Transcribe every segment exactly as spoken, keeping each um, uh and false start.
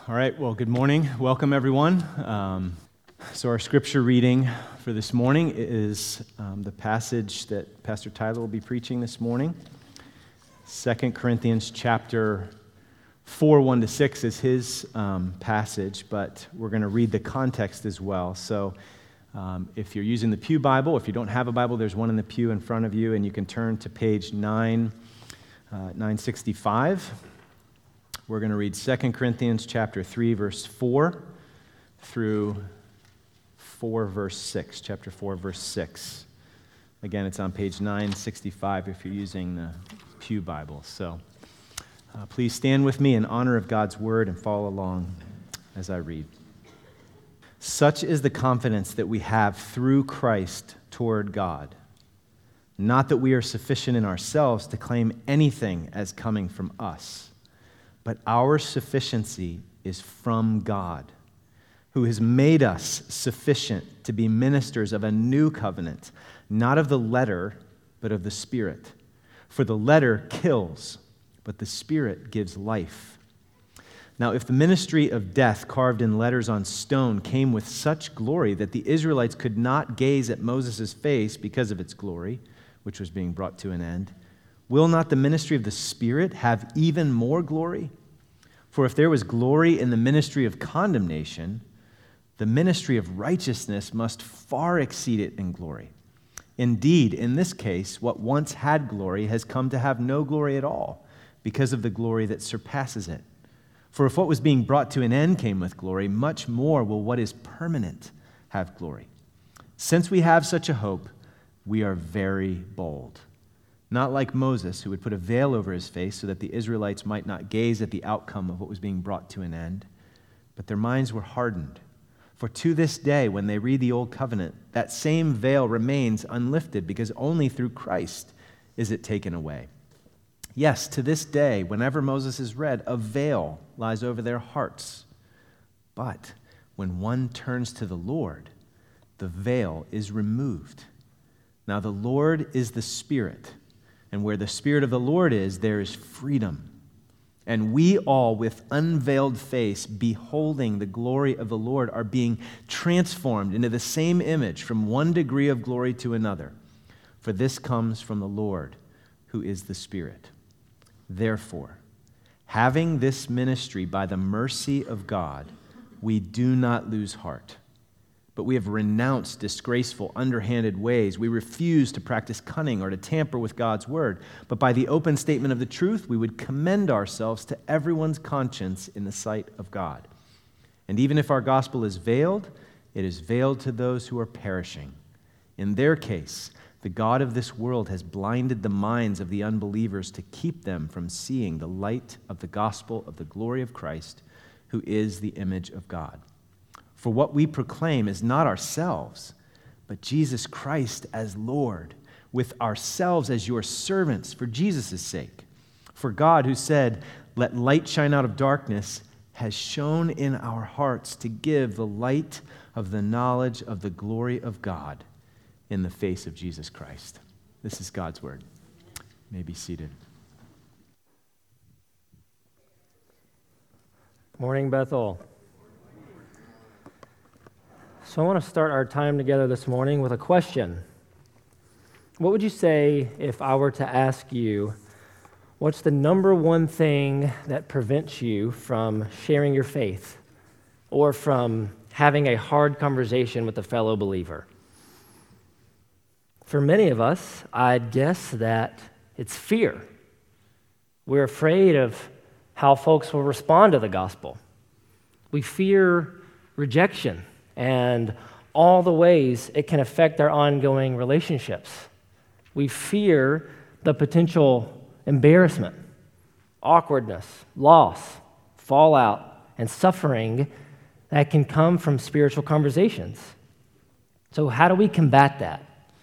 All right, well, good morning. Welcome, everyone. Um, so our scripture reading for this morning is um, the passage that Pastor Tyler will be preaching this morning. Second Corinthians chapter four, one to six is his um, passage, but we're going to read the context as well. So um, if you're using the Pew Bible, if you don't have a Bible, there's one in the pew in front of you, and you can turn to page nine, uh, nine sixty-five. We're going to read Second Corinthians chapter three, verse four through four, verse six. Chapter four, verse six. Again, it's on page nine sixty-five if you're using the Pew Bible. So uh, please stand with me in honor of God's word and follow along as I read. Such is the confidence that we have through Christ toward God. Not that we are sufficient in ourselves to claim anything as coming from us, but our sufficiency is from God, who has made us sufficient to be ministers of a new covenant, not of the letter, but of the Spirit. For the letter kills, but the Spirit gives life. Now, if the ministry of death carved in letters on stone came with such glory that the Israelites could not gaze at Moses' face because of its glory, which was being brought to an end, will not the ministry of the Spirit have even more glory? For if there was glory in the ministry of condemnation, the ministry of righteousness must far exceed it in glory. Indeed, in this case, what once had glory has come to have no glory at all, because of the glory that surpasses it. For if what was being brought to an end came with glory, much more will what is permanent have glory. Since we have such a hope, we are very bold. Not like Moses, who would put a veil over his face so that the Israelites might not gaze at the outcome of what was being brought to an end, but their minds were hardened. For to this day, when they read the Old Covenant, that same veil remains unlifted, because only through Christ is it taken away. Yes, to this day, whenever Moses is read, a veil lies over their hearts. But when one turns to the Lord, the veil is removed. Now the Lord is the Spirit, and where the Spirit of the Lord is, there is freedom. And we all, with unveiled face, beholding the glory of the Lord, are being transformed into the same image from one degree of glory to another. For this comes from the Lord, who is the Spirit. Therefore, having this ministry by the mercy of God, we do not lose heart. But we have renounced disgraceful, underhanded ways. We refuse to practice cunning or to tamper with God's word. But by the open statement of the truth, we would commend ourselves to everyone's conscience in the sight of God. And even if our gospel is veiled, it is veiled to those who are perishing. In their case, the God of this world has blinded the minds of the unbelievers to keep them from seeing the light of the gospel of the glory of Christ, who is the image of God. For what we proclaim is not ourselves, but Jesus Christ as Lord, with ourselves as your servants for Jesus' sake. For God, who said, "Let light shine out of darkness," has shone in our hearts to give the light of the knowledge of the glory of God in the face of Jesus Christ. This is God's word. You may be seated. Morning, Bethel. So I want to start our time together this morning with a question. What would you say if I were to ask you, what's the number one thing that prevents you from sharing your faith or from having a hard conversation with a fellow believer? For many of us, I'd guess that it's fear. We're afraid of how folks will respond to the gospel. We fear rejection and all the ways it can affect our ongoing relationships. We fear the potential embarrassment, awkwardness, loss, fallout, and suffering that can come from spiritual conversations. So how do we combat that?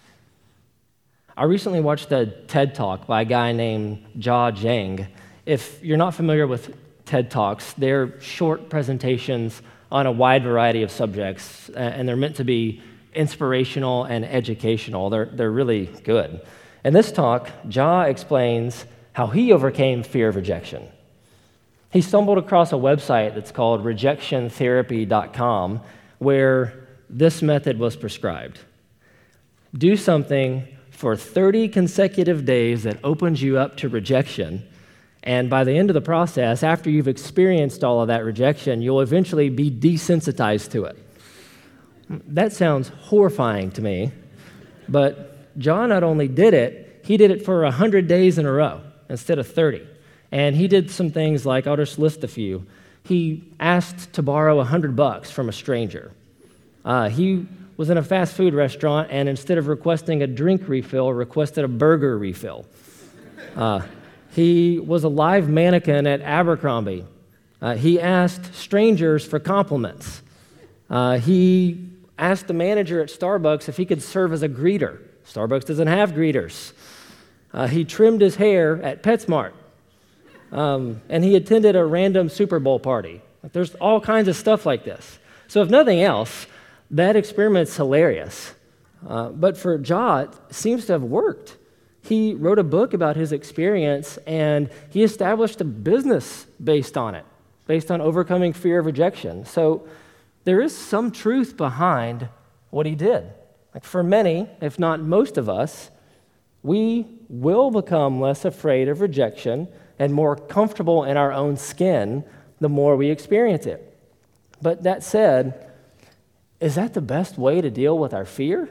I recently watched a TED Talk by a guy named Jia Zhang. If you're not familiar with TED Talks, they're short presentations on a wide variety of subjects, and they're meant to be inspirational and educational. They're, they're really good. In this talk, Jia explains how he overcame fear of rejection. he stumbled across a website that's called rejection therapy dot com where this method was prescribed. Do something for thirty consecutive days that opens you up to rejection, and by the end of the process, after you've experienced all of that rejection, you'll eventually be desensitized to it. That sounds horrifying to me, but John not only did it, he did it for one hundred days in a row instead of thirty. And he did some things like, I'll just list a few. He asked to borrow one hundred bucks from a stranger. Uh, he was in a fast food restaurant, and instead of requesting a drink refill, requested a burger refill. Uh, he was a live mannequin at Abercrombie. Uh, he asked strangers for compliments. Uh, he asked the manager at Starbucks if he could serve as a greeter. Starbucks doesn't have greeters. Uh, he trimmed his hair at PetSmart. Um, and he attended a random Super Bowl party. There's all kinds of stuff like this. So if nothing else, that experiment's hilarious. Uh, but for John, it seems to have worked. He wrote a book about his experience, and he established a business based on it, based on overcoming fear of rejection. So there is some truth behind what he did. Like for many, if not most of us, we will become less afraid of rejection and more comfortable in our own skin the more we experience it. But that said, is that the best way to deal with our fear?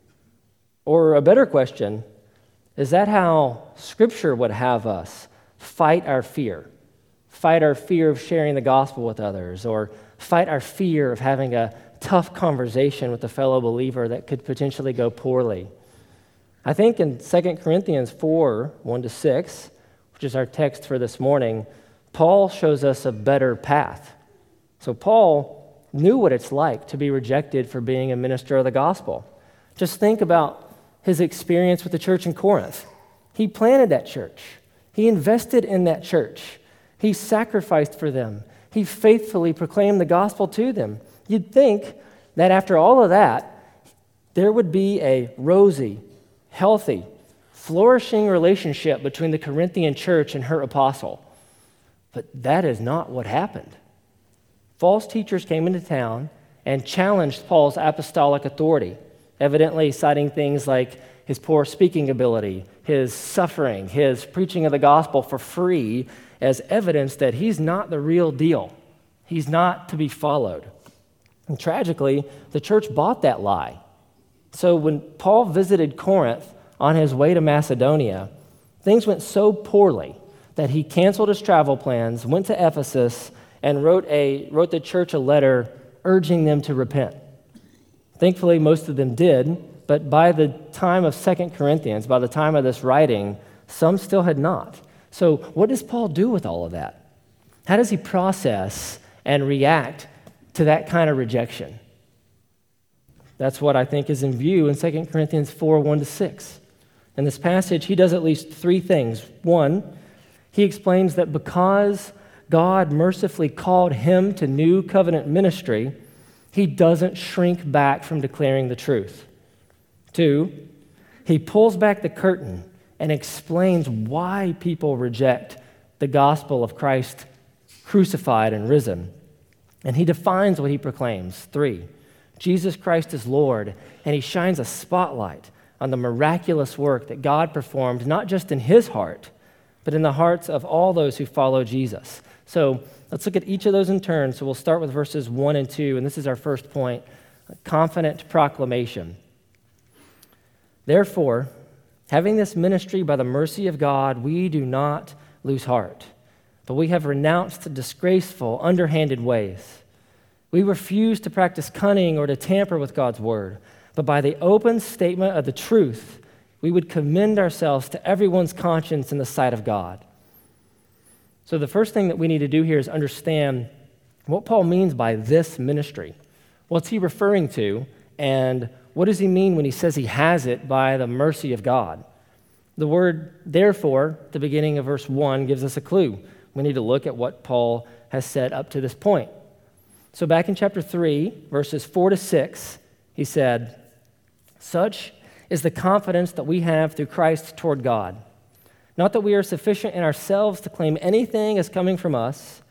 Or a better question, is that how Scripture would have us fight our fear? Fight our fear of sharing the gospel with others, or fight our fear of having a tough conversation with a fellow believer that could potentially go poorly? I think in Second Corinthians four, one to six, which is our text for this morning, Paul shows us a better path. So Paul knew what it's like to be rejected for being a minister of the gospel. Just think about his experience with the church in Corinth. He planted that church. He invested in that church. He sacrificed for them. He faithfully proclaimed the gospel to them. You'd think that after all of that, there would be a rosy, healthy, flourishing relationship between the Corinthian church and her apostle. But that is not what happened. False teachers came into town and challenged Paul's apostolic authority, evidently citing things like his poor speaking ability, his suffering, his preaching of the gospel for free as evidence that he's not the real deal. He's not to be followed. And tragically, the church bought that lie. So when Paul visited Corinth on his way to Macedonia, things went so poorly that he canceled his travel plans, went to Ephesus, and wrote a wrote the church a letter urging them to repent. Thankfully, most of them did, but by the time of Second Corinthians, by the time of this writing, some still had not. So what does Paul do with all of that? How does he process and react to that kind of rejection? That's what I think is in view in Second Corinthians four, one to six. In this passage, he does at least three things. One, he explains that because God mercifully called him to new covenant ministry, he doesn't shrink back from declaring the truth. Two, he pulls back the curtain and explains why people reject the gospel of Christ crucified and risen. And he defines what he proclaims. Three, Jesus Christ is Lord, and he shines a spotlight on the miraculous work that God performed, not just in his heart, but in the hearts of all those who follow Jesus. So let's look at each of those in turn. So we'll start with verses one and two, and this is our first point, confident proclamation. Therefore, having this ministry by the mercy of God, we do not lose heart, but we have renounced disgraceful, underhanded ways. We refuse to practice cunning or to tamper with God's word, but by the open statement of the truth, we would commend ourselves to everyone's conscience in the sight of God. So the first thing that we need to do here is understand what Paul means by this ministry. What's he referring to, and what does he mean when he says he has it by the mercy of God? The word therefore, at the beginning of verse one, gives us a clue. We need to look at what Paul has said up to this point. So back in chapter three, verses four to six, he said, "Such is the confidence that we have through Christ toward God. Not that we are sufficient in ourselves to claim anything as coming from us,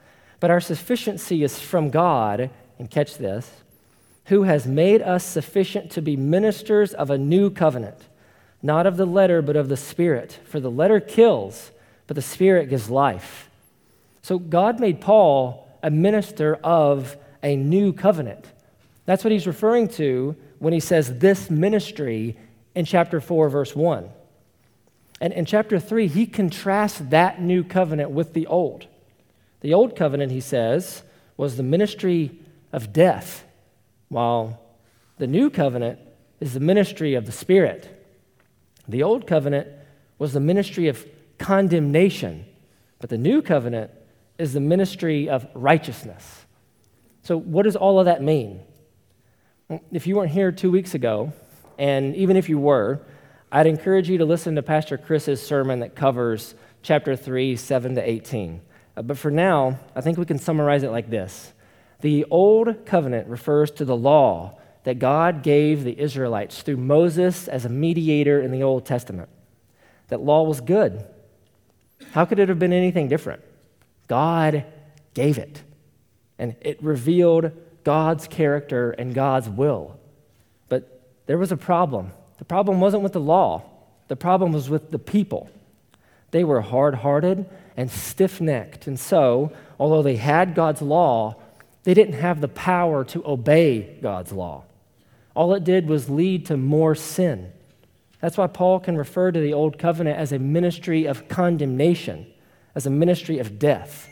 But our sufficiency is from God, and catch this, who has made us sufficient to be ministers of a new covenant, not of the letter, but of the Spirit. For the letter kills, but the Spirit gives life. So God made Paul a minister of a new covenant. That's what he's referring to when he says this ministry in chapter four, verse one. And in chapter three, he contrasts that new covenant with the old. The old covenant, he says, was the ministry of death, while the new covenant is the ministry of the Spirit. The old covenant was the ministry of condemnation, but the new covenant is the ministry of righteousness. So what does all of that mean? If you weren't here two weeks ago, and even if you were, I'd encourage you to listen to Pastor Chris's sermon that covers chapter three, seven to eighteen. Uh, but for now, I think we can summarize it like this. The old covenant refers to the law that God gave the Israelites through Moses as a mediator in the Old Testament. That law was good. How could it have been anything different? God gave it, and it revealed God's character and God's will. But there was a problem. The problem wasn't with the law. The problem was with the people. They were hard-hearted and stiff-necked, and so, although they had God's law, they didn't have the power to obey God's law. All it did was lead to more sin. That's why Paul can refer to the Old Covenant as a ministry of condemnation, as a ministry of death.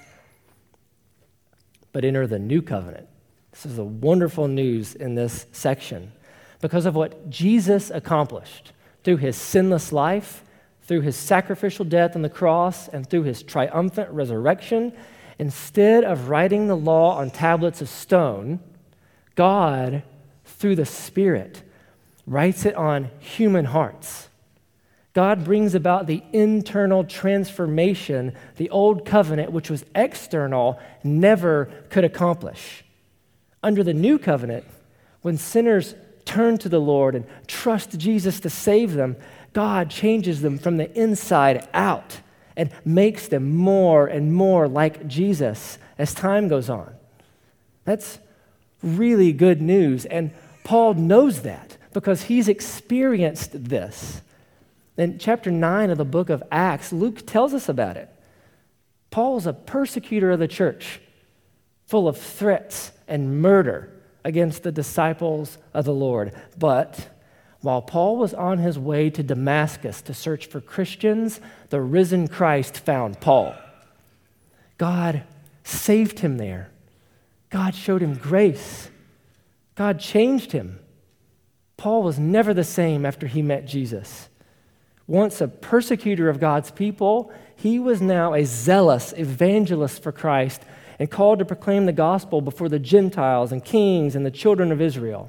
But enter the New Covenant. This is the wonderful news in this section. Because of what Jesus accomplished through his sinless life, through his sacrificial death on the cross, and through his triumphant resurrection, instead of writing the law on tablets of stone, God, through the Spirit, writes it on human hearts. God brings about the internal transformation the Old Covenant, which was external, never could accomplish. Under the New Covenant, when sinners turn to the Lord and trust Jesus to save them, God changes them from the inside out and makes them more and more like Jesus as time goes on. That's really good news, and Paul knows that because he's experienced this. In chapter nine of the book of Acts, Luke tells us about it. Paul's a persecutor of the church, full of threats and murder against the disciples of the Lord. But while Paul was on his way to Damascus to search for Christians, the risen Christ found Paul. God saved him there. God showed him grace. God changed him. Paul was never the same after he met Jesus. Once a persecutor of God's people, he was now a zealous evangelist for Christ and called to proclaim the gospel before the Gentiles and kings and the children of Israel.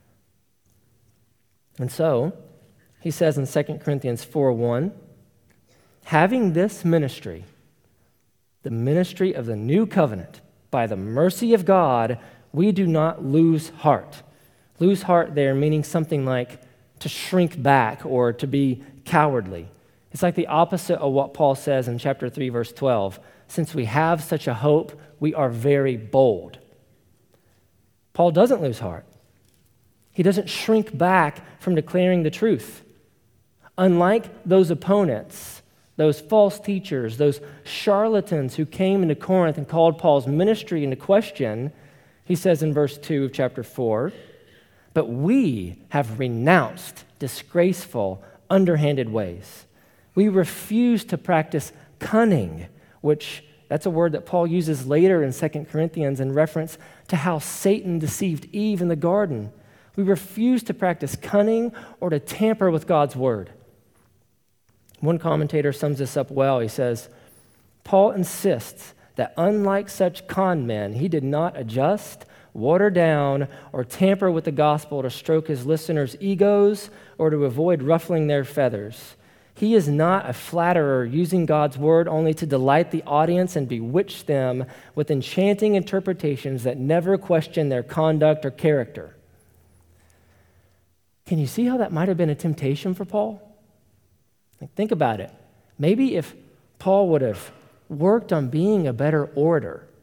And so, he says in Second Corinthians four one, having this ministry, the ministry of the new covenant, by the mercy of God, we do not lose heart. Lose heart there meaning something like to shrink back or to be cowardly. It's like the opposite of what Paul says in chapter three, verse twelve. Since we have such a hope, we are very bold. Paul doesn't lose heart. He doesn't shrink back from declaring the truth. Unlike those opponents, those false teachers, those charlatans who came into Corinth and called Paul's ministry into question, he says in verse two of chapter four, but we have renounced disgraceful, underhanded ways. We refuse to practice cunning, which that's a word that Paul uses later in Second Corinthians in reference to how Satan deceived Eve in the garden. We refuse to practice cunning or to tamper with God's word. One commentator sums this up well. He says, Paul insists that unlike such con men, he did not adjust, water down, or tamper with the gospel to stroke his listeners' egos or to avoid ruffling their feathers. He is not a flatterer using God's word only to delight the audience and bewitch them with enchanting interpretations that never question their conduct or character. Can you see how that might have been a temptation for Paul? Like, think about it. Maybe if Paul would have worked on being a better orator,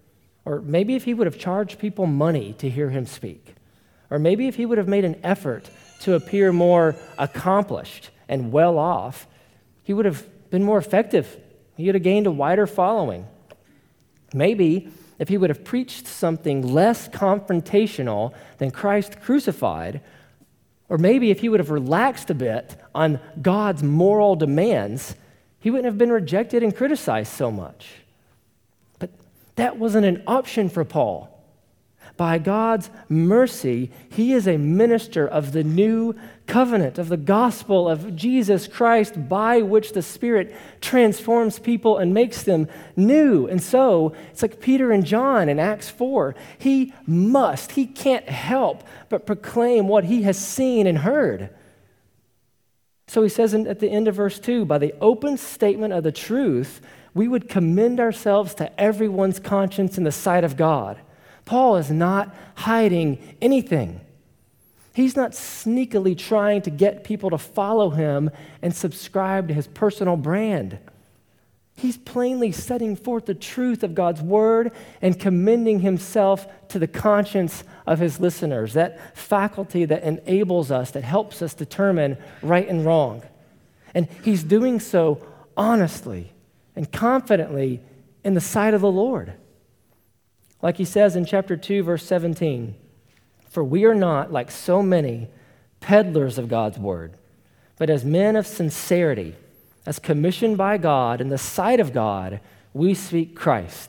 Or maybe if he would have charged people money to hear him speak. Or maybe if he would have made an effort to appear more accomplished and well off, he would have been more effective. He would have gained a wider following. Maybe if he would have preached something less confrontational than Christ crucified, or maybe if he would have relaxed a bit on God's moral demands, he wouldn't have been rejected and criticized so much. But that wasn't an option for Paul. By God's mercy, he is a minister of the new covenant, of the gospel of Jesus Christ, by which the Spirit transforms people and makes them new. And so, it's like Peter and John in Acts four. He must, he can't help but proclaim what he has seen and heard. So he says in, at the end of verse two, by the open statement of the truth, we would commend ourselves to everyone's conscience in the sight of God. Paul is not hiding anything. He's not sneakily trying to get people to follow him and subscribe to his personal brand. He's plainly setting forth the truth of God's word and commending himself to the conscience of his listeners, that faculty that enables us, that helps us determine right and wrong. And he's doing so honestly and confidently in the sight of the Lord. Like he says in chapter two, verse seventeen, for we are not like so many peddlers of God's word, but as men of sincerity, as commissioned by God in the sight of God, we speak Christ.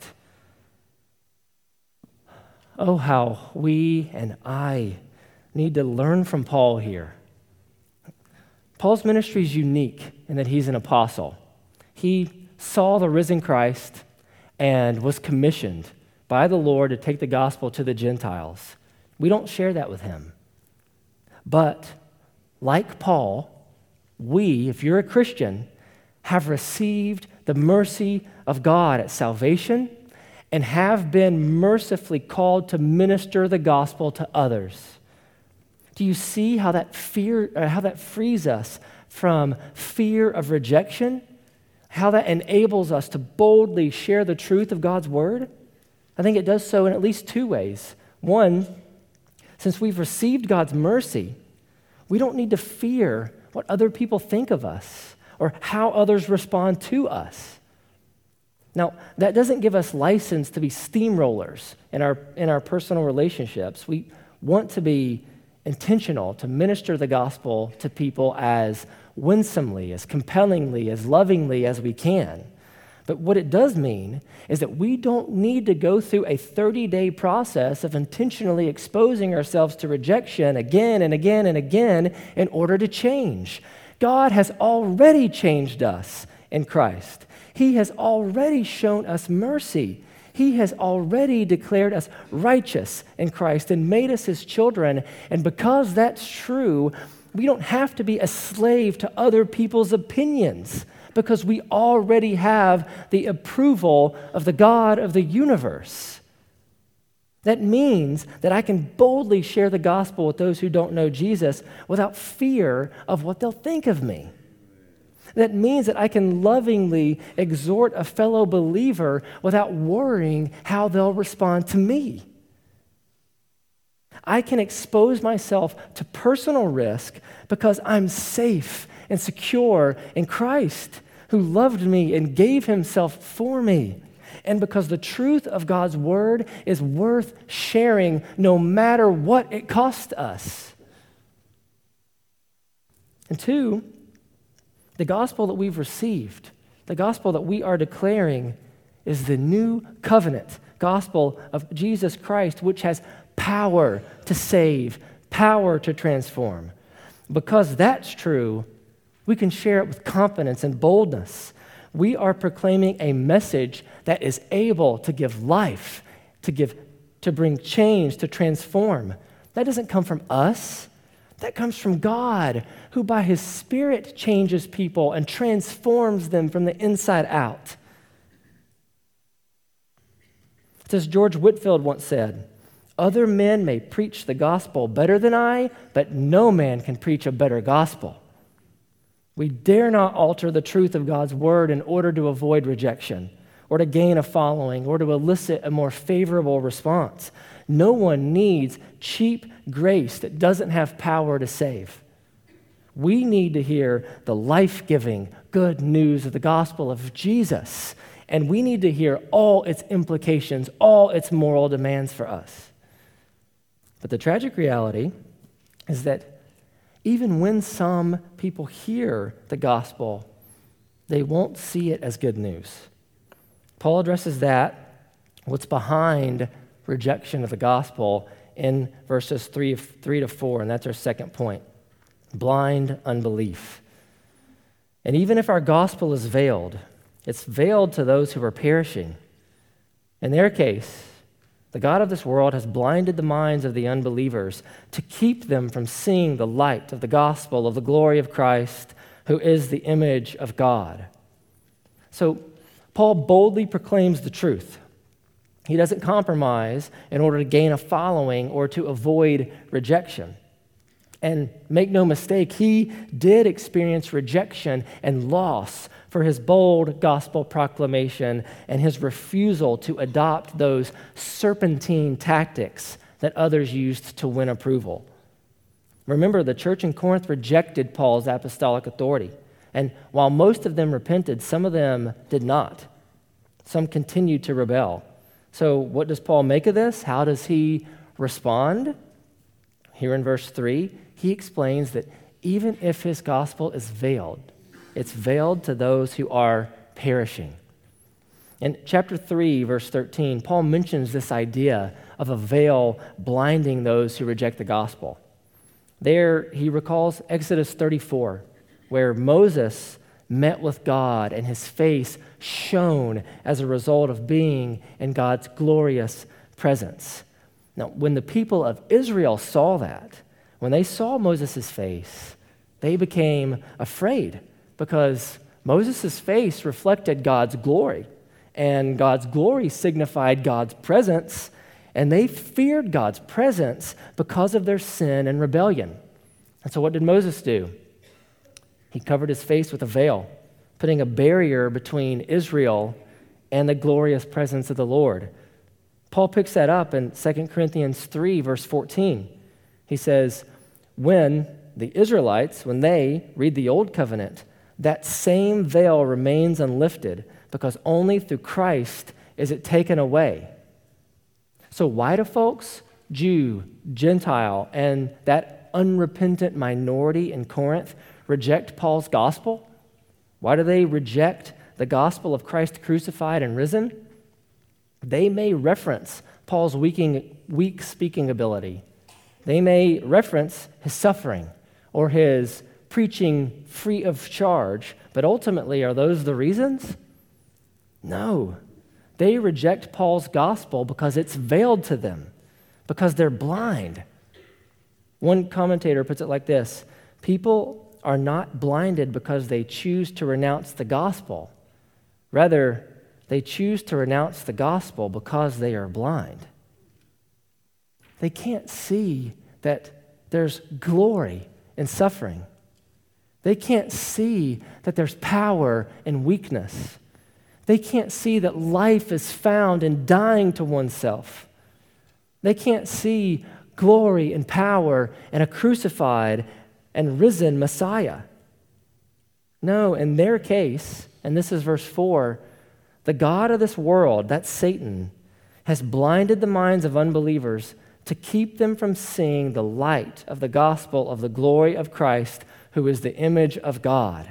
Oh, how we and I need to learn from Paul here. Paul's ministry is unique in that he's an apostle. He saw the risen Christ and was commissioned by the Lord to take the gospel to the Gentiles. We don't share that with him. But like Paul, we, if you're a Christian, have received the mercy of God at salvation and have been mercifully called to minister the gospel to others. Do you see how that fear, uh, how that frees us from fear of rejection? How that enables us to boldly share the truth of God's word? I think it does so in at least two ways. One, since we've received God's mercy, we don't need to fear what other people think of us or how others respond to us. Now, that doesn't give us license to be steamrollers in our, in our personal relationships. We want to be intentional to minister the gospel to people as winsomely, as compellingly, as lovingly as we can. But what it does mean is that we don't need to go through a thirty-day process of intentionally exposing ourselves to rejection again and again and again in order to change. God has already changed us in Christ. He has already shown us mercy. He has already declared us righteous in Christ and made us his children. And because that's true, we don't have to be a slave to other people's opinions, because we already have the approval of the God of the universe. That means that I can boldly share the gospel with those who don't know Jesus without fear of what they'll think of me. That means that I can lovingly exhort a fellow believer without worrying how they'll respond to me. I can expose myself to personal risk because I'm safe and secure in Christ, who loved me and gave himself for me. And because the truth of God's word is worth sharing no matter what it costs us. And two, the gospel that we've received, the gospel that we are declaring, is the new covenant gospel of Jesus Christ, which has power to save, power to transform. Because that's true, we can share it with confidence and boldness. We are proclaiming a message that is able to give life, to give, to bring change, to transform. That doesn't come from us. That comes from God, who by his Spirit changes people and transforms them from the inside out. It's as George Whitefield once said, "Other men may preach the gospel better than I, but no man can preach a better gospel." We dare not alter the truth of God's word in order to avoid rejection. or to gain a following or to elicit a more favorable response. No one needs cheap grace that doesn't have power to save. We need to hear the life-giving good news of the gospel of Jesus, and we need to hear all its implications, all its moral demands for us. But the tragic reality is that even when some people hear the gospel, they won't see it as good news. Paul addresses that, what's behind rejection of the gospel, in verses three, three to four, and that's our second point. Blind unbelief. And even if our gospel is veiled, it's veiled to those who are perishing. In their case, the God of this world has blinded the minds of the unbelievers to keep them from seeing the light of the gospel of the glory of Christ, who is the image of God. So Paul boldly proclaims the truth. He doesn't compromise in order to gain a following or to avoid rejection. And make no mistake, he did experience rejection and loss for his bold gospel proclamation and his refusal to adopt those serpentine tactics that others used to win approval. Remember, the church in Corinth rejected Paul's apostolic authority. And while most of them repented, some of them did not. Some continued to rebel. So what does Paul make of this? How does he respond? Here in verse three, he explains that even if his gospel is veiled, it's veiled to those who are perishing. In chapter three, verse thirteen, Paul mentions this idea of a veil blinding those who reject the gospel. There, he recalls Exodus thirty-four, where Moses met with God and his face shone as a result of being in God's glorious presence. Now, when the people of Israel saw that, when they saw Moses' face, they became afraid because Moses' face reflected God's glory, and God's glory signified God's presence, and they feared God's presence because of their sin and rebellion. And so what did Moses do? He covered his face with a veil, putting a barrier between Israel and the glorious presence of the Lord. Paul picks that up in Second Corinthians three, verse fourteen. He says, when the Israelites, when they read the Old Covenant, that same veil remains unlifted because only through Christ is it taken away. So why do folks, Jew, Gentile, and that unrepentant minority in Corinth reject Paul's gospel? Why do they reject the gospel of Christ crucified and risen? They may reference Paul's weaking, weak speaking ability. They may reference his suffering or his preaching free of charge, but ultimately, are those the reasons? No. They reject Paul's gospel because it's veiled to them, because they're blind. One commentator puts it like this: people are not blinded because they choose to renounce the gospel. Rather, they choose to renounce the gospel because they are blind. They can't see that there's glory in suffering. They can't see that there's power in weakness. They can't see that life is found in dying to oneself. They can't see glory and power in a crucified and risen Messiah. No, in their case, and this is verse four, the God of this world, that's Satan, has blinded the minds of unbelievers to keep them from seeing the light of the gospel of the glory of Christ, who is the image of God.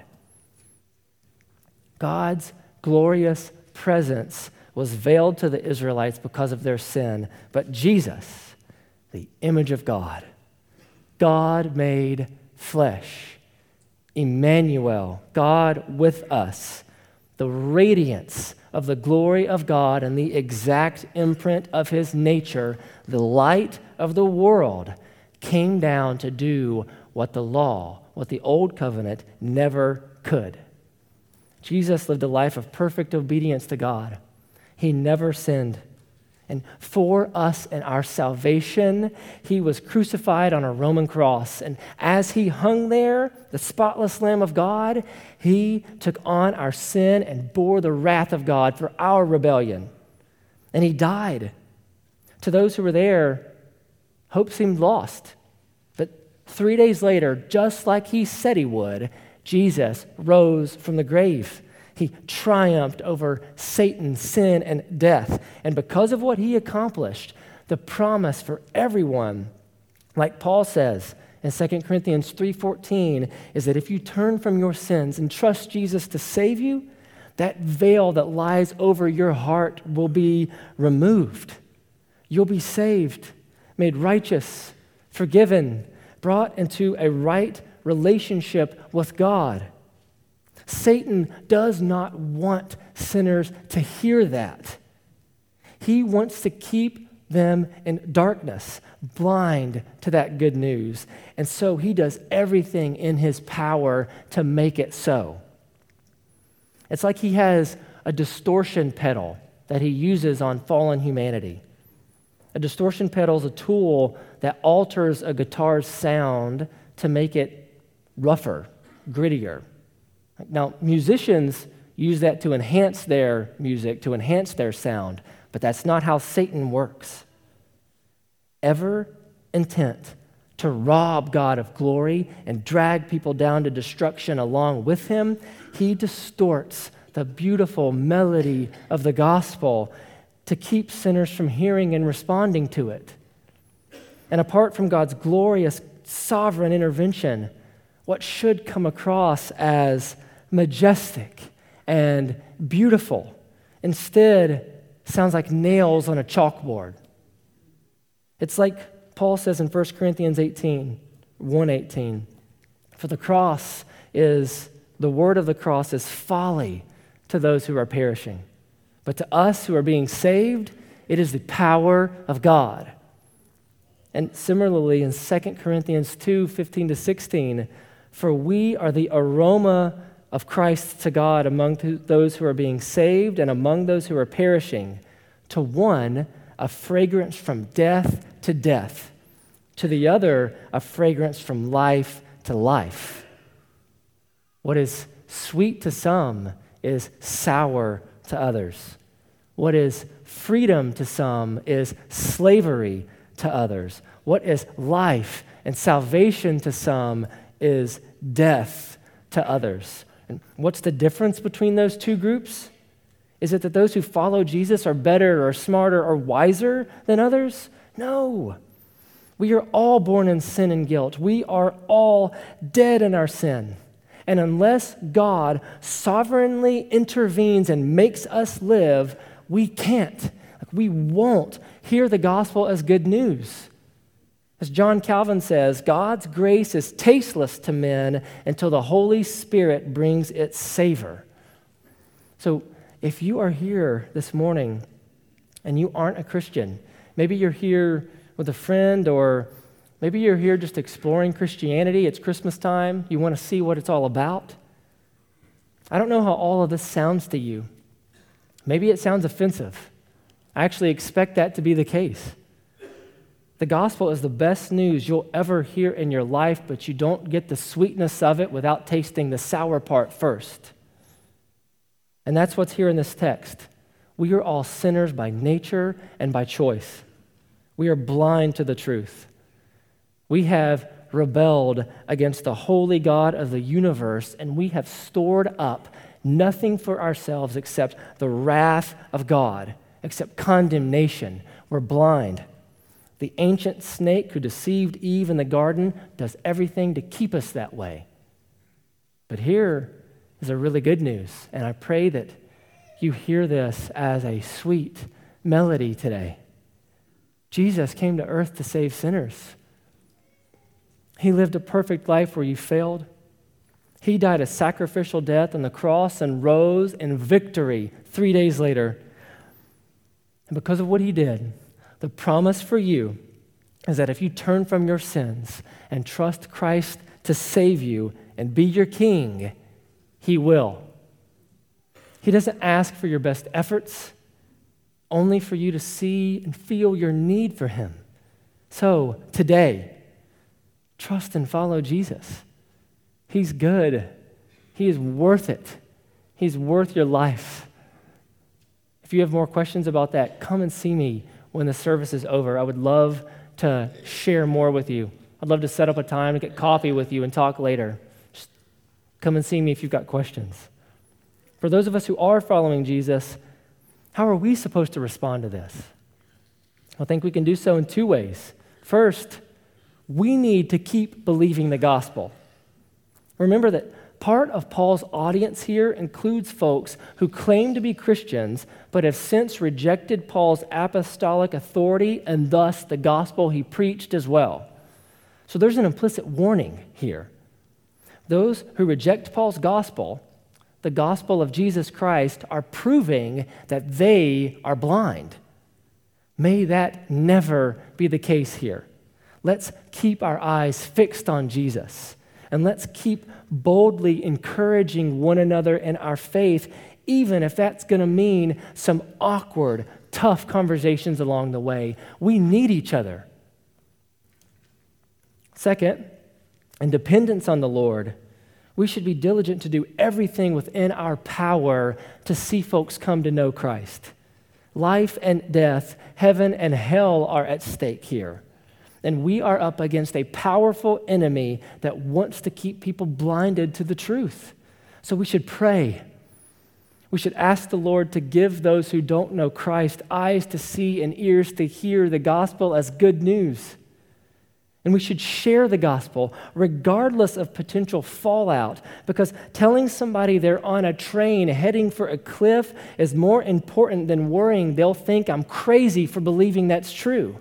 God's glorious presence was veiled to the Israelites because of their sin, but Jesus, the image of God, God made flesh, Emmanuel, God with us, the radiance of the glory of God and the exact imprint of his nature, the light of the world, came down to do what the law, what the old covenant never could. Jesus lived a life of perfect obedience to God. He never sinned. And for us and our salvation, he was crucified on a Roman cross. And as he hung there, the spotless Lamb of God, he took on our sin and bore the wrath of God for our rebellion. And he died. To those who were there, hope seemed lost. But three days later, just like he said he would, Jesus rose from the grave. He triumphed over Satan, sin, and death. And because of what he accomplished, the promise for everyone, like Paul says in Second Corinthians three fourteen, is that if you turn from your sins and trust Jesus to save you, that veil that lies over your heart will be removed. You'll be saved, made righteous, forgiven, brought into a right relationship with God. Satan does not want sinners to hear that. He wants to keep them in darkness, blind to that good news. And so he does everything in his power to make it so. It's like he has a distortion pedal that he uses on fallen humanity. A distortion pedal is a tool that alters a guitar's sound to make it rougher, grittier. Now, musicians use that to enhance their music, to enhance their sound, but that's not how Satan works. Ever intent to rob God of glory and drag people down to destruction along with him, he distorts the beautiful melody of the gospel to keep sinners from hearing and responding to it. And apart from God's glorious sovereign intervention, what should come across as majestic and beautiful instead sounds like nails on a chalkboard. It's like Paul says in First Corinthians eighteen, one eighteen, for the cross is, the word of the cross is folly to those who are perishing. But to us who are being saved, it is the power of God. And similarly in Second Corinthians two, fifteen to sixteen, for we are the aroma of Christ to God among those who are being saved and among those who are perishing. To one, a fragrance from death to death. To the other, a fragrance from life to life. What is sweet to some is sour to others. What is freedom to some is slavery to others. What is life and salvation to some is death to others. And what's the difference between those two groups? Is it that those who follow Jesus are better or smarter or wiser than others? No. We are all born in sin and guilt. We are all dead in our sin. And unless God sovereignly intervenes and makes us live, we can't. We won't hear the gospel as good news. As John Calvin says, God's grace is tasteless to men until the Holy Spirit brings its savor. So if you are here this morning and you aren't a Christian, maybe you're here with a friend, or maybe you're here just exploring Christianity, it's Christmas time, you want to see what it's all about. I don't know how all of this sounds to you. Maybe it sounds offensive. I actually expect that to be the case. The gospel is the best news you'll ever hear in your life, but you don't get the sweetness of it without tasting the sour part first. And that's what's here in this text. We are all sinners by nature and by choice. We are blind to the truth. We have rebelled against the holy God of the universe, and we have stored up nothing for ourselves except the wrath of God, except condemnation. We're blind. The ancient snake who deceived Eve in the garden does everything to keep us that way. But here is a really good news, and I pray that you hear this as a sweet melody today. Jesus came to earth to save sinners. He lived a perfect life where you failed. He died a sacrificial death on the cross and rose in victory three days later. And because of what he did, the promise for you is that if you turn from your sins and trust Christ to save you and be your king, he will. He doesn't ask for your best efforts. only for you to see and feel your need for him. So today, trust and follow Jesus. He's good. He is worth it. He's worth your life. If you have more questions about that, come and see me when the service is over. I would love to share more with you. I'd love to set up a time to get coffee with you and talk later. Just come and see me if you've got questions. For those of us who are following Jesus, how are we supposed to respond to this? I think we can do so in two ways. First, we need to keep believing the gospel. Remember that part of Paul's audience here includes folks who claim to be Christians but have since rejected Paul's apostolic authority and thus the gospel he preached as well. So there's an implicit warning here. Those who reject Paul's gospel, the gospel of Jesus Christ, are proving that they are blind. May that never be the case here. Let's keep our eyes fixed on Jesus, and let's keep boldly encouraging one another in our faith, even if that's going to mean some awkward, tough conversations along the way. We need each other. Second, in dependence on the Lord, we should be diligent to do everything within our power to see folks come to know Christ. Life and death, heaven and hell are at stake here. And we are up against a powerful enemy that wants to keep people blinded to the truth. So we should pray. We should ask the Lord to give those who don't know Christ eyes to see and ears to hear the gospel as good news. And we should share the gospel regardless of potential fallout, because telling somebody they're on a train heading for a cliff is more important than worrying they'll think I'm crazy for believing that's true.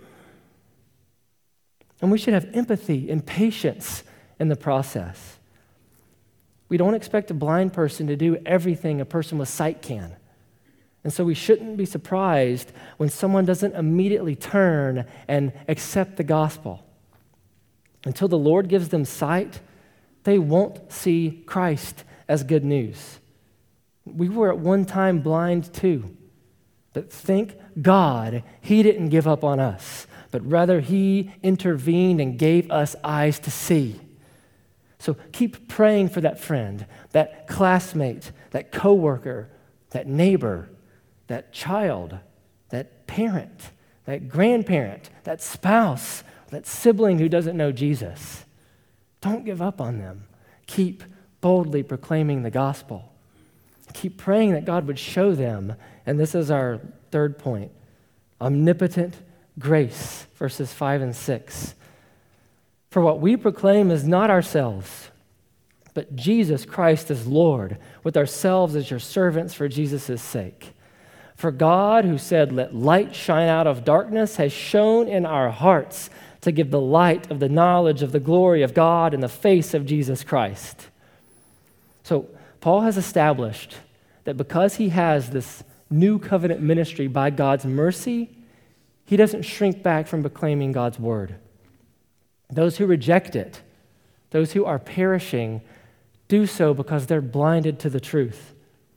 And we should have empathy and patience in the process. We don't expect a blind person to do everything a person with sight can. And so we shouldn't be surprised when someone doesn't immediately turn and accept the gospel. Until the Lord gives them sight, they won't see Christ as good news. We were at one time blind too, but thank God He didn't give up on us, but rather He intervened and gave us eyes to see. So keep praying for that friend, that classmate, that coworker, that neighbor, that child, that parent, that grandparent, that spouse, that sibling who doesn't know Jesus. Don't give up on them. Keep boldly proclaiming the gospel. Keep praying that God would show them, and this is our third point, omnipotent grace, verses five and six. For what we proclaim is not ourselves, but Jesus Christ as Lord, with ourselves as your servants for Jesus' sake. For God, who said, "Let light shine out of darkness," has shone in our hearts to give the light of the knowledge of the glory of God in the face of Jesus Christ. So Paul has established that because he has this new covenant ministry by God's mercy, he doesn't shrink back from proclaiming God's word. Those who reject it, those who are perishing, do so because they're blinded to the truth.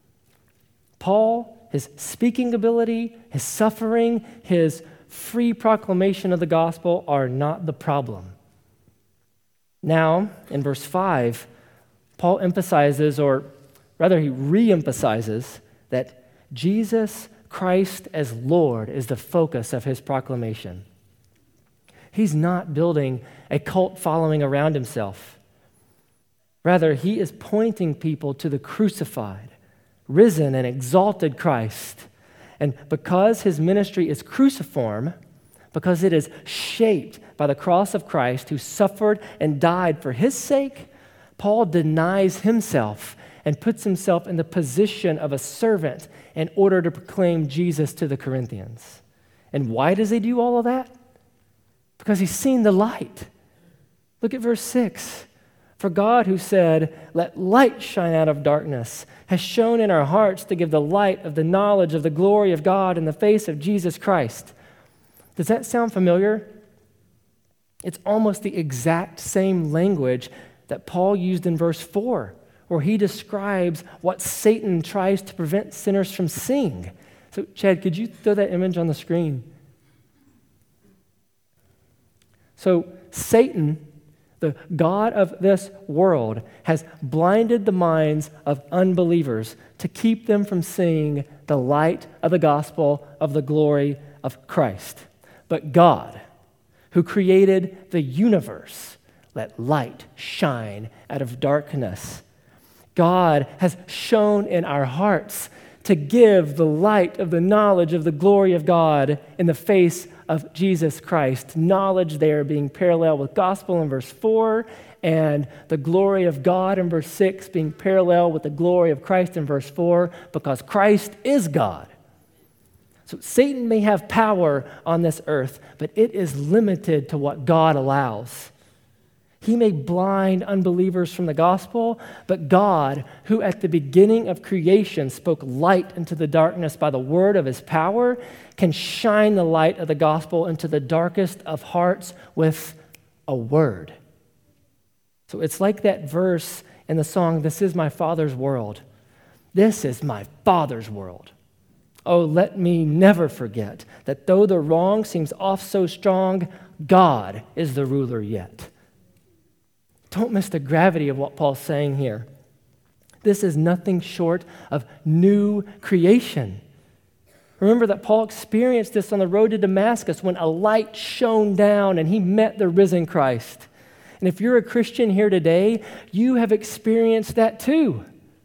Paul, his speaking ability, his suffering, his free proclamation of the gospel are not the problem. Now, in verse five, Paul emphasizes, or rather he re-emphasizes, that Jesus Christ as Lord is the focus of his proclamation. He's not building a cult following around himself. Rather, he is pointing people to the crucified, risen, and exalted Christ. And because his ministry is cruciform, because it is shaped by the cross of Christ who suffered and died for his sake, Paul denies himself and puts himself in the position of a servant in order to proclaim Jesus to the Corinthians. And why does he do all of that? Because he's seen the light. Look at verse six. For God, who said, "Let light shine out of darkness," has shone in our hearts to give the light of the knowledge of the glory of God in the face of Jesus Christ. Does that sound familiar? It's almost the exact same language that Paul used in verse four, where he describes what Satan tries to prevent sinners from seeing. So, Chad, could you throw that image on the screen? So, Satan, the God of this world, has blinded the minds of unbelievers to keep them from seeing the light of the gospel of the glory of Christ. But God, who created the universe, let light shine out of darkness. God has shone in our hearts to give the light of the knowledge of the glory of God in the face of Jesus Christ. Knowledge there being parallel with gospel in verse four, and the glory of God in verse six being parallel with the glory of Christ in verse four, because Christ is God. So Satan may have power on this earth, but it is limited to what God allows. He may blind unbelievers from the gospel, but God, who at the beginning of creation spoke light into the darkness by the word of his power, can shine the light of the gospel into the darkest of hearts with a word. So it's like that verse in the song, "This is my Father's world." This is my Father's world. Oh, let me never forget that though the wrong seems off so strong, God is the ruler yet. Don't miss the gravity of what Paul's saying here. This is nothing short of new creation. Remember that Paul experienced this on the road to Damascus when a light shone down and he met the risen Christ. And if you're a Christian here today, you have experienced that too.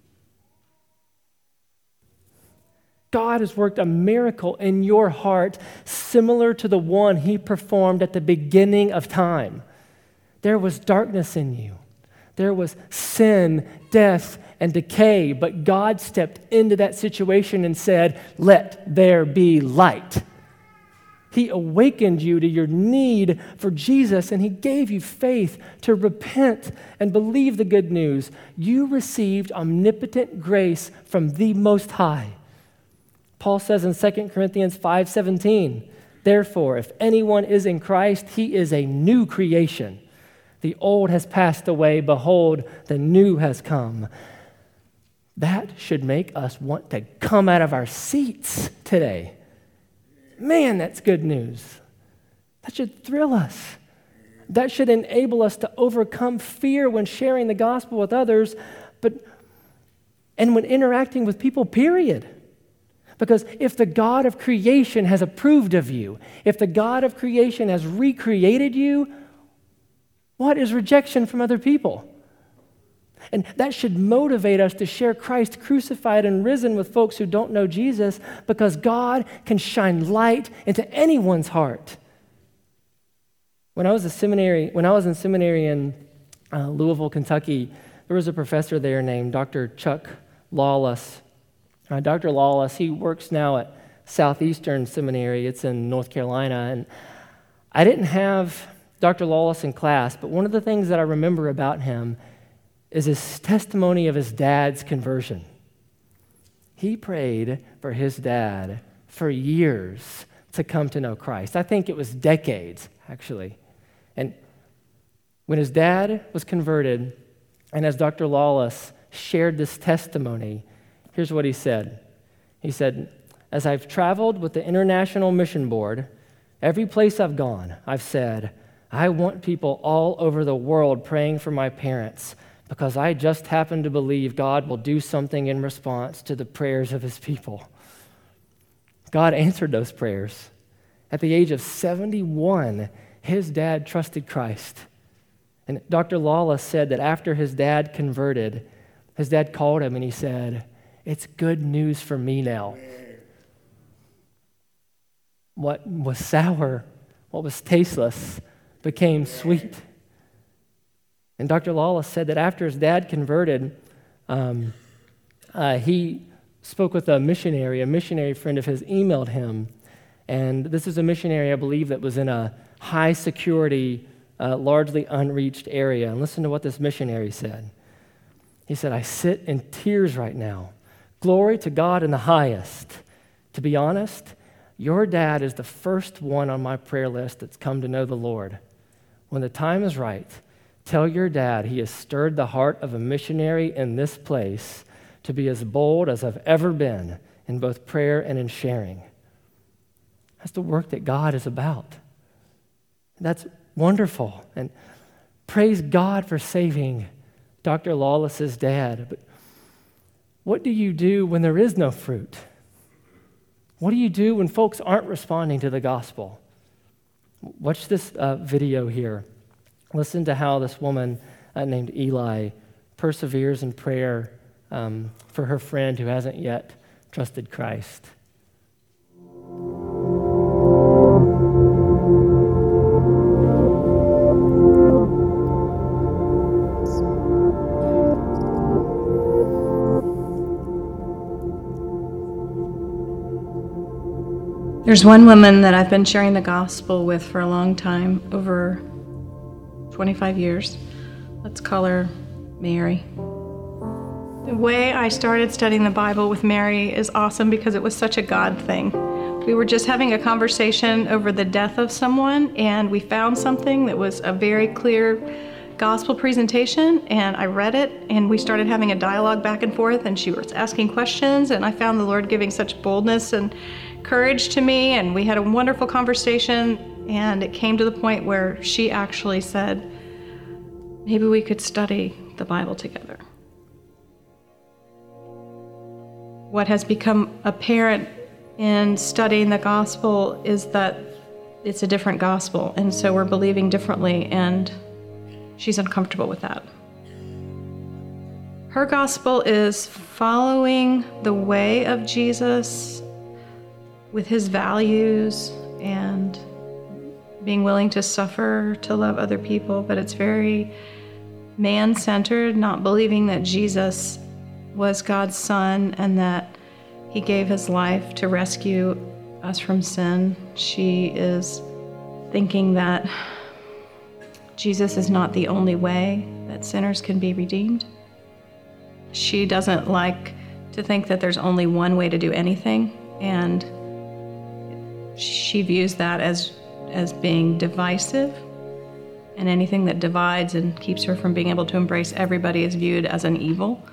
God has worked a miracle in your heart similar to the one he performed at the beginning of time. There was darkness in you. There was sin, death, and decay, but God stepped into that situation and said, "Let there be light." He awakened you to your need for Jesus, and he gave you faith to repent and believe the good news. You received omnipotent grace from the Most High. Paul says in Second Corinthians five seventeen, "Therefore, if anyone is in Christ, he is a new creation. The old has passed away. Behold, the new has come." That should make us want to come out of our seats today. Man, that's good news. That should thrill us. That should enable us to overcome fear when sharing the gospel with others, but and when interacting with people, period. Because if the God of creation has approved of you, if the God of creation has recreated you, what is rejection from other people? And that should motivate us to share Christ crucified and risen with folks who don't know Jesus, because God can shine light into anyone's heart. When I was a seminary, when I was in seminary in uh, Louisville, Kentucky, there was a professor there named Doctor Chuck Lawless. Uh, Doctor Lawless, he works now at Southeastern Seminary. It's in North Carolina, and I didn't have Doctor Lawless in class, but one of the things that I remember about him is his testimony of his dad's conversion. He prayed for his dad for years to come to know Christ. I think it was decades, actually. And when his dad was converted, and as Doctor Lawless shared this testimony, here's what he said. He said, "As I've traveled with the International Mission Board, every place I've gone, I've said, I want people all over the world praying for my parents, because I just happen to believe God will do something in response to the prayers of his people." God answered those prayers. At the age of seventy-one, his dad trusted Christ. And Doctor Lawless said that after his dad converted, his dad called him and he said, "It's good news for me now." What was sour, what was tasteless, became sweet. And Doctor Lawless said that after his dad converted, um, uh, he spoke with a missionary. A missionary friend of his emailed him. And this is a missionary, I believe, that was in a high security, uh, largely unreached area. And listen to what this missionary said. He said, "I sit in tears right now. Glory to God in the highest. To be honest, your dad is the first one on my prayer list that's come to know the Lord. When the time is right, tell your dad he has stirred the heart of a missionary in this place to be as bold as I've ever been in both prayer and in sharing. That's the work that God is about. That's wonderful. And praise God for saving Doctor Lawless's dad. But what do you do when there is no fruit? What do you do when folks aren't responding to the gospel? Watch this uh, video here. Listen to how this woman uh, named Eli perseveres in prayer um, for her friend who hasn't yet trusted Christ. There's one woman that I've been sharing the gospel with for a long time, over twenty-five years. Let's call her Mary. The way I started studying the Bible with Mary is awesome because it was such a God thing. We were just having a conversation over the death of someone, and we found something that was a very clear gospel presentation, and I read it, and we started having a dialogue back and forth, and she was asking questions, and I found the Lord giving such boldness and courage to me, and we had a wonderful conversation, and it came to the point where she actually said, maybe we could study the Bible together. What has become apparent in studying the gospel is that it's a different gospel, and so we're believing differently, and she's uncomfortable with that. Her gospel is following the way of Jesus with his values and being willing to suffer to love other people, but it's very man-centered, not believing that Jesus was God's son and that he gave his life to rescue us from sin. She is thinking that Jesus is not the only way that sinners can be redeemed. She doesn't like to think that there's only one way to do anything, and she views that as as being divisive, and anything that divides and keeps her from being able to embrace everybody is viewed as an evil.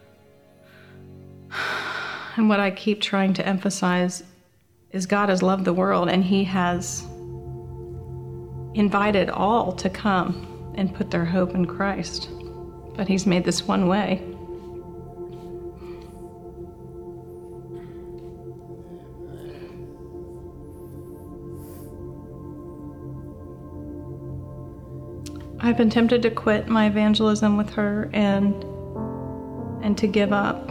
And what I keep trying to emphasize is God has loved the world, and he has invited all to come and put their hope in Christ. But he's made this one way. I've been tempted to quit my evangelism with her and and to give up.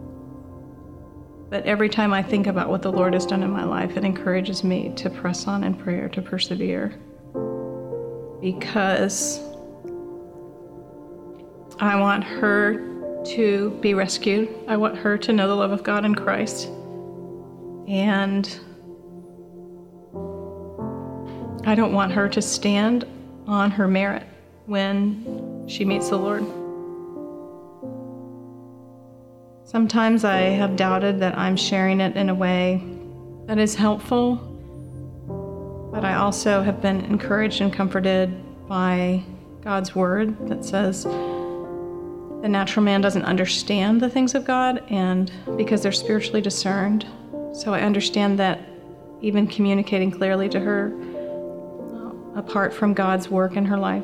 But every time I think about what the Lord has done in my life, it encourages me to press on in prayer, to persevere. Because I want her to be rescued. I want her to know the love of God in Christ. And I don't want her to stand on her merit when she meets the Lord. Sometimes I have doubted that I'm sharing it in a way that is helpful, but I also have been encouraged and comforted by God's word that says the natural man doesn't understand the things of God, and because they're spiritually discerned. So I understand that even communicating clearly to her, uh, apart from God's work in her life,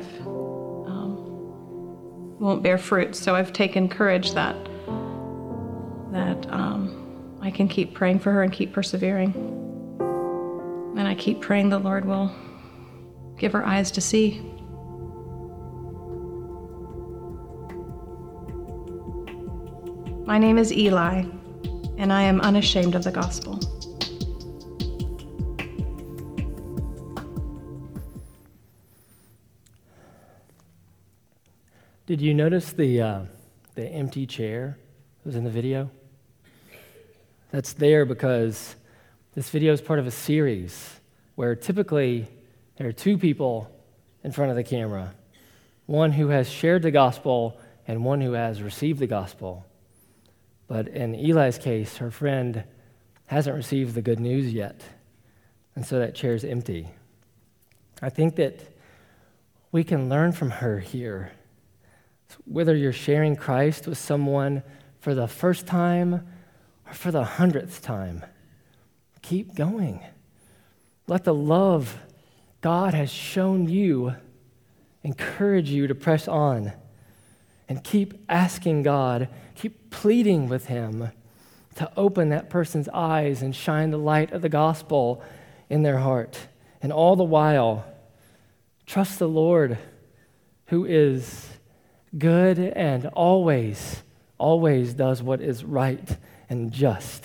won't bear fruit. So I've taken courage that that um, I can keep praying for her and keep persevering. And I keep praying the Lord will give her eyes to see. My name is Eli, and I am unashamed of the gospel. Did you notice the uh, the empty chair that was in the video? That's there because this video is part of a series where typically there are two people in front of the camera, one who has shared the gospel and one who has received the gospel. But in Eli's case, her friend hasn't received the good news yet, and so that chair is empty. I think that we can learn from her here. Whether you're sharing Christ with someone for the first time or for the hundredth time, keep going. Let the love God has shown you encourage you to press on and keep asking God, keep pleading with him to open that person's eyes and shine the light of the gospel in their heart. And all the while, trust the Lord, who is good and always, always does what is right and just.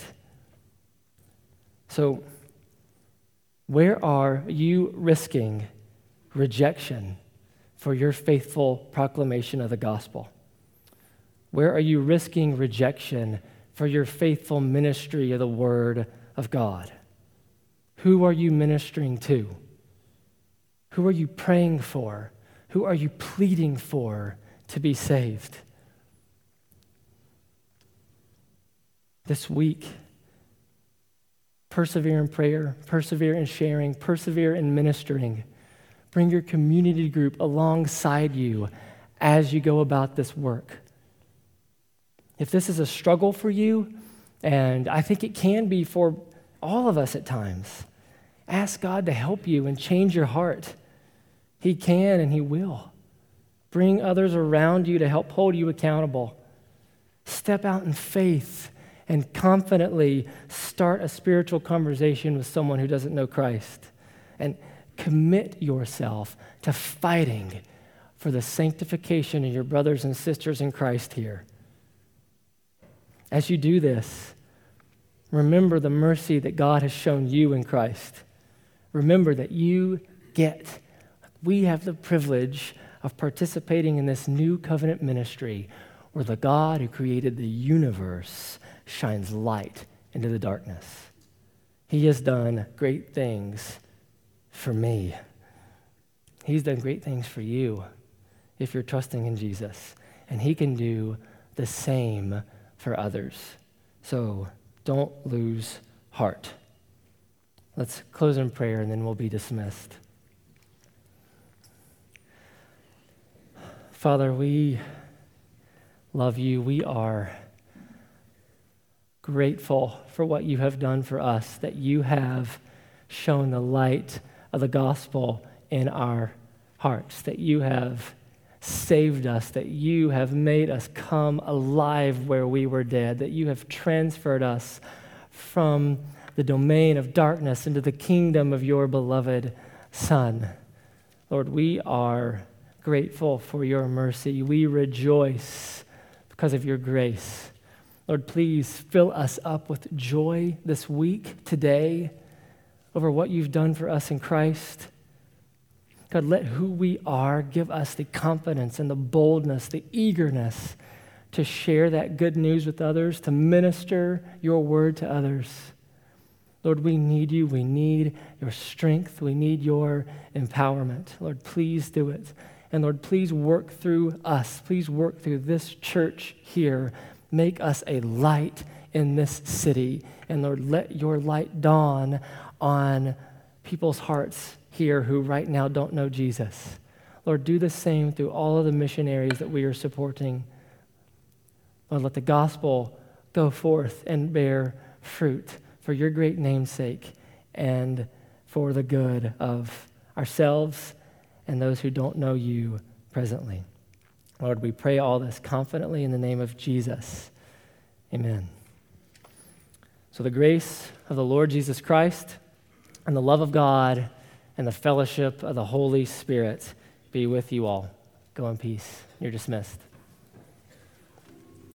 So, where are you risking rejection for your faithful proclamation of the gospel? Where are you risking rejection for your faithful ministry of the word of God? Who are you ministering to? Who are you praying for? Who are you pleading for to be saved? This week, persevere in prayer, persevere in sharing, persevere in ministering. Bring your community group alongside you as you go about this work. If this is a struggle for you, and I think it can be for all of us at times, ask God to help you and change your heart. He can and he will. Bring others around you to help hold you accountable. Step out in faith and confidently start a spiritual conversation with someone who doesn't know Christ. And commit yourself to fighting for the sanctification of your brothers and sisters in Christ here. As you do this, remember the mercy that God has shown you in Christ. Remember that you get, we have the privilege of participating in this new covenant ministry where the God who created the universe shines light into the darkness. He has done great things for me. He's done great things for you if you're trusting in Jesus. And he can do the same for others. So don't lose heart. Let's close in prayer and then we'll be dismissed. Father, we love you. We are grateful for what you have done for us, that you have shown the light of the gospel in our hearts, that you have saved us, that you have made us come alive where we were dead, that you have transferred us from the domain of darkness into the kingdom of your beloved Son. Lord, we are grateful for your mercy. We rejoice because of your grace. Lord, please fill us up with joy this week, today, over what you've done for us in Christ. God, let who we are give us the confidence and the boldness, the eagerness to share that good news with others, to minister your word to others. Lord, we need you. We need your strength. We need your empowerment. Lord, please do it. And Lord, please work through us. Please work through this church here. Make us a light in this city. And Lord, let your light dawn on people's hearts here who right now don't know Jesus. Lord, do the same through all of the missionaries that we are supporting. Lord, let the gospel go forth and bear fruit for your great name's sake and for the good of ourselves and those who don't know you presently. Lord, we pray all this confidently in the name of Jesus. Amen. So the grace of the Lord Jesus Christ and the love of God and the fellowship of the Holy Spirit be with you all. Go in peace. You're dismissed.